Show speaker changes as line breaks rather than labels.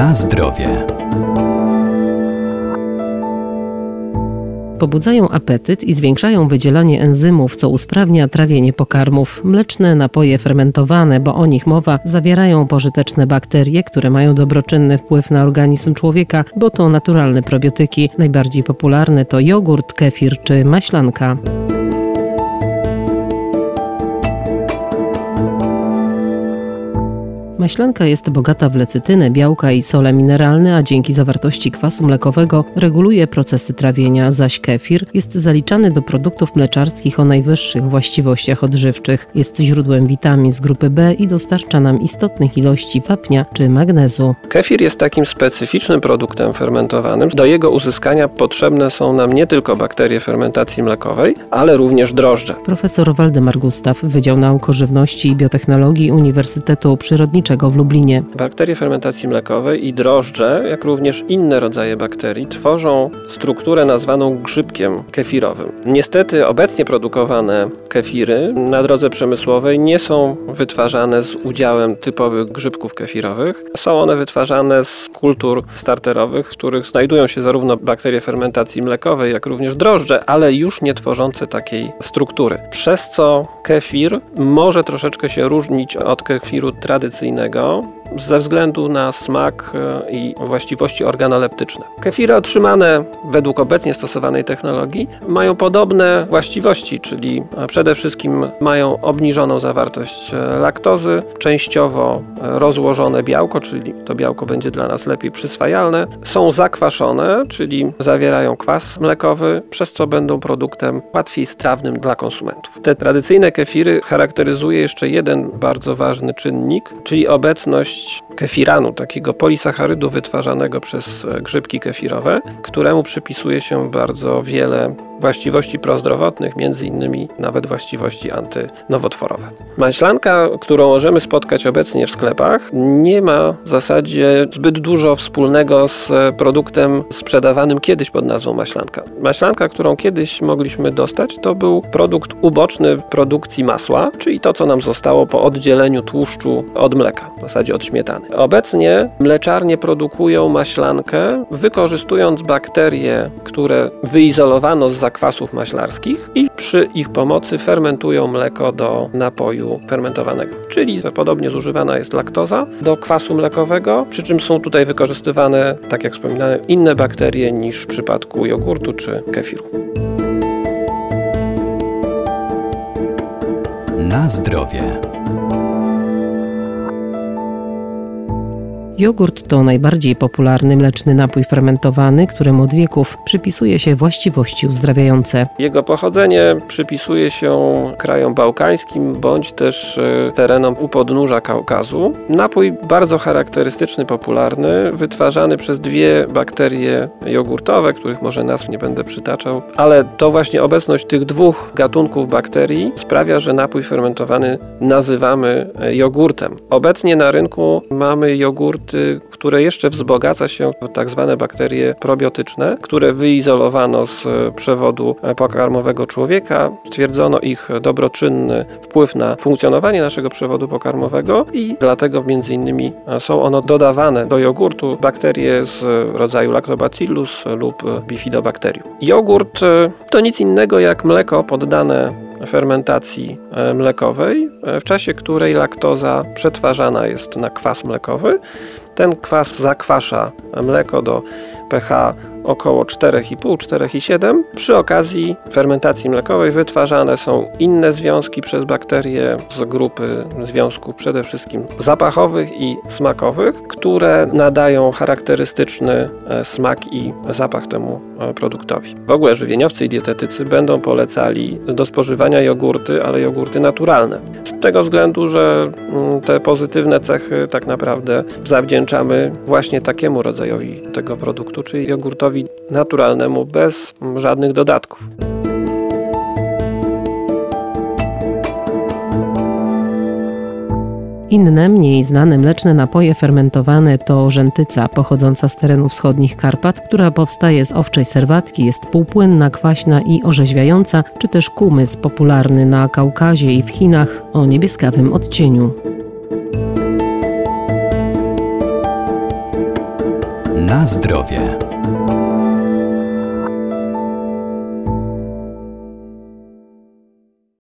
Na zdrowie.
Pobudzają apetyt i zwiększają wydzielanie enzymów, co usprawnia trawienie pokarmów. Mleczne napoje fermentowane, bo o nich mowa, zawierają pożyteczne bakterie, które mają dobroczynny wpływ na organizm człowieka, bo to naturalne probiotyki. Najbardziej popularne to jogurt, kefir czy maślanka. Maślanka jest bogata w lecytynę, białka i sole mineralne, a dzięki zawartości kwasu mlekowego reguluje procesy trawienia, zaś kefir jest zaliczany do produktów mleczarskich o najwyższych właściwościach odżywczych. Jest źródłem witamin z grupy B i dostarcza nam istotnych ilości wapnia czy magnezu.
Kefir jest takim specyficznym produktem fermentowanym. Do jego uzyskania potrzebne są nam nie tylko bakterie fermentacji mlekowej, ale również drożdże.
Profesor Waldemar Gustaw, Wydział Nauk o Żywności i Biotechnologii Uniwersytetu Przyrodniczego w Lublinie.
Bakterie fermentacji mlekowej i drożdże, jak również inne rodzaje bakterii, tworzą strukturę nazwaną grzybkiem kefirowym. Niestety obecnie produkowane kefiry na drodze przemysłowej nie są wytwarzane z udziałem typowych grzybków kefirowych. Są one wytwarzane z kultur starterowych, w których znajdują się zarówno bakterie fermentacji mlekowej, jak również drożdże, ale już nie tworzące takiej struktury. Przez co kefir może troszeczkę się różnić od kefiru tradycyjnego ze względu na smak i właściwości organoleptyczne. Kefiry otrzymane według obecnie stosowanej technologii mają podobne właściwości, czyli przede wszystkim mają obniżoną zawartość laktozy, częściowo rozłożone białko, czyli to białko będzie dla nas lepiej przyswajalne, są zakwaszone, czyli zawierają kwas mlekowy, przez co będą produktem łatwiej strawnym dla konsumentów. Te tradycyjne kefiry charakteryzuje jeszcze jeden bardzo ważny czynnik, czyli obecność kefiranu, takiego polisacharydu wytwarzanego przez grzybki kefirowe, któremu przypisuje się bardzo wiele właściwości prozdrowotnych, między innymi nawet właściwości antynowotworowe. Maślanka, którą możemy spotkać obecnie w sklepach, nie ma w zasadzie zbyt dużo wspólnego z produktem sprzedawanym kiedyś pod nazwą maślanka. Maślanka, którą kiedyś mogliśmy dostać, to był produkt uboczny produkcji masła, czyli to, co nam zostało po oddzieleniu tłuszczu od mleka, w zasadzie od śmietany. Obecnie mleczarnie produkują maślankę, wykorzystując bakterie, które wyizolowano z zakwasów maślarskich i przy ich pomocy fermentują mleko do napoju fermentowanego. Czyli podobnie zużywana jest laktoza do kwasu mlekowego, przy czym są tutaj wykorzystywane, tak jak wspominałem, inne bakterie niż w przypadku jogurtu czy kefiru.
Na zdrowie.
Jogurt to najbardziej popularny mleczny napój fermentowany, któremu od wieków przypisuje się właściwości uzdrawiające.
Jego pochodzenie przypisuje się krajom bałkańskim bądź też terenom u podnóża Kaukazu. Napój bardzo charakterystyczny, popularny, wytwarzany przez dwie bakterie jogurtowe, których może nazw nie będę przytaczał, ale to właśnie obecność tych dwóch gatunków bakterii sprawia, że napój fermentowany nazywamy jogurtem. Obecnie na rynku mamy jogurt, które jeszcze wzbogaca się w tak zwane bakterie probiotyczne, które wyizolowano z przewodu pokarmowego człowieka. Stwierdzono ich dobroczynny wpływ na funkcjonowanie naszego przewodu pokarmowego i dlatego między innymi są one dodawane do jogurtu bakterie z rodzaju Lactobacillus lub Bifidobacterium. Jogurt to nic innego jak mleko poddane fermentacji mlekowej, w czasie której laktoza przetwarzana jest na kwas mlekowy. Ten kwas zakwasza mleko do pH około 4,5-4,7. Przy okazji fermentacji mlekowej wytwarzane są inne związki przez bakterie z grupy związków przede wszystkim zapachowych i smakowych, które nadają charakterystyczny smak i zapach temu produktowi. W ogóle żywieniowcy i dietetycy będą polecali do spożywania jogurty, ale jogurty naturalne. Z tego względu, że te pozytywne cechy tak naprawdę zawdzięczamy właśnie takiemu rodzajowi tego produktu, czyli jogurtowi naturalnemu, bez żadnych dodatków.
Inne, mniej znane mleczne napoje fermentowane to rzętyca pochodząca z terenów wschodnich Karpat, która powstaje z owczej serwatki, jest półpłynna, kwaśna i orzeźwiająca, czy też kumys popularny na Kaukazie i w Chinach o niebieskawym odcieniu.
Na zdrowie.